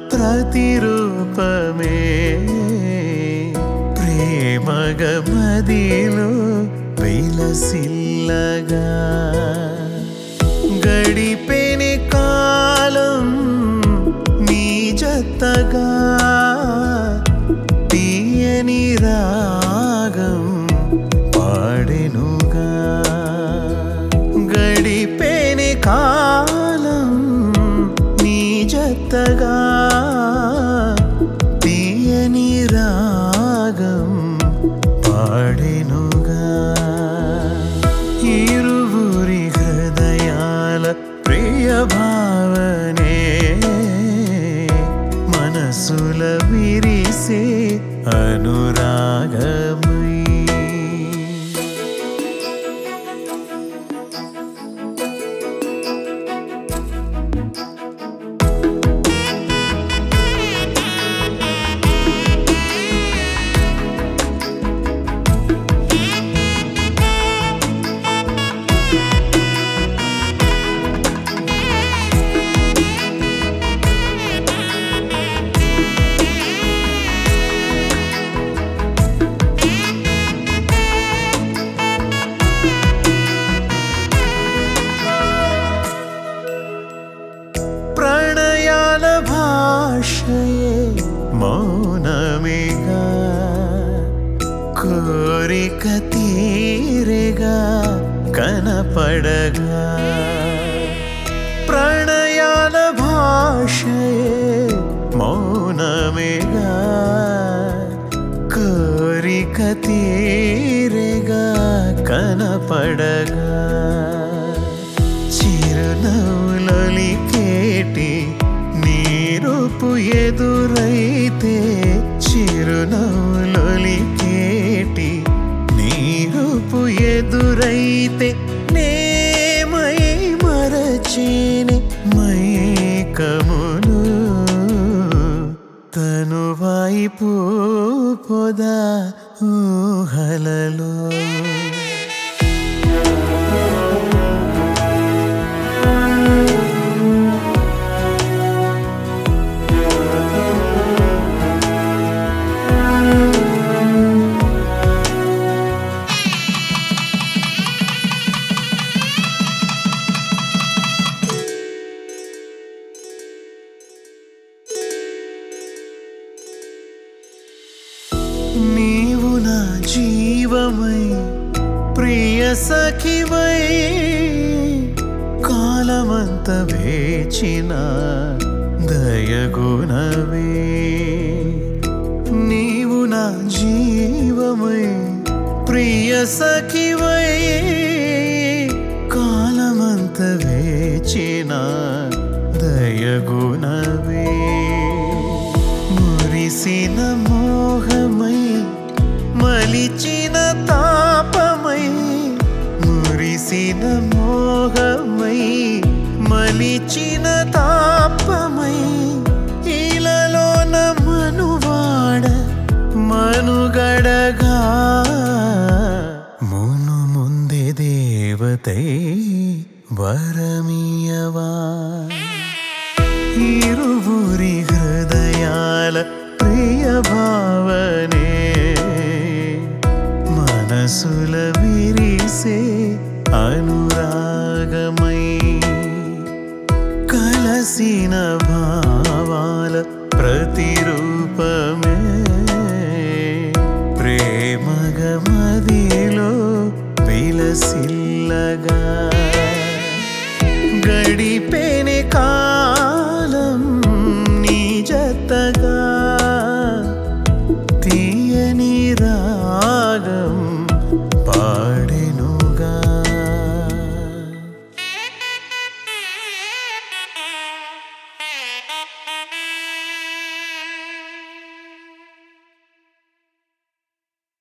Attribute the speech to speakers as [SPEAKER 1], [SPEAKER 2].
[SPEAKER 1] ప్రతిరూపమే ప్రేమగమదిలో విలసిల్లగా గడిపెని కాలం నీ జతగా తీయని రాగం పాడెనుగా గడిపెని కాలం నీ జతగా తీయని రాగం పాడెనుగా ఇరువురి హృదయాల ప్రియ భావనే మనసుల విరిసే అనురాగమై ప్రణయాల భాషయే మౌనమేగా కోరిక తీరేగా కనపడగా ప్రణయాల భాషయే మౌనమేగా కోరిక తీరేగా కనపడగా చిరునవ్వులొలికేటి నీరూపు ఎదురైతే చిరునవ్వులొలికేటి నీరూపు ఎదురైతే నేమై మరచిని మైకమును తనువైపు పొదా ఊహలలో నీవు నా జీవమై ప్రియ సఖివై కాలమంత వేచిన దయగుణవే నీవు నా జీవమై ప్రియ సఖివై కాలమంత వేచిన దయగుణవే మురిసిన మోహమై మలిచిన తాపమై మురిసిన మోహమై మలిచిన తాపమై ఇలలోన మనువాడ మనుగడగా మును ముందే దేవతై వరమియవా ఇరువురి